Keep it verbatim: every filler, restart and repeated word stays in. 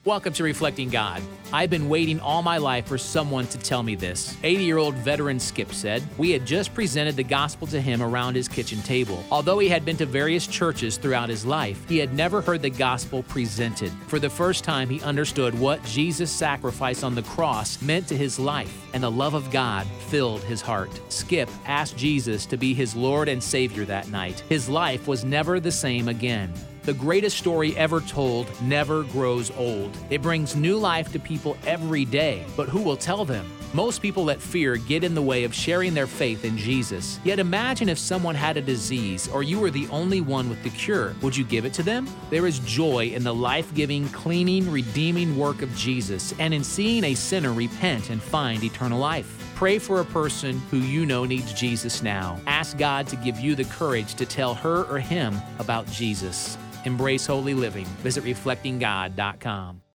Welcome to Reflecting God. I've been waiting all my life for someone to tell me this. eighty-year-old veteran Skip said we had just presented the gospel to him around his kitchen table. Although he had been to various churches throughout his life, he had never heard the gospel presented. For the first time, he understood what Jesus' sacrifice on the cross meant to his life, and the love of God filled his heart. Skip asked Jesus to be his Lord and Savior that night. His life was never the same again. The greatest story ever told never grows old. It brings new life to people every day, but who will tell them? Most people let fear get in the way of sharing their faith in Jesus. Yet imagine if someone had a disease or you were the only one with the cure. Would you give it to them? There is joy in the life-giving, cleaning, redeeming work of Jesus and in seeing a sinner repent and find eternal life. Pray for a person who you know needs Jesus now. Ask God to give you the courage to tell her or him about Jesus. Embrace holy living. Visit reflecting god dot com.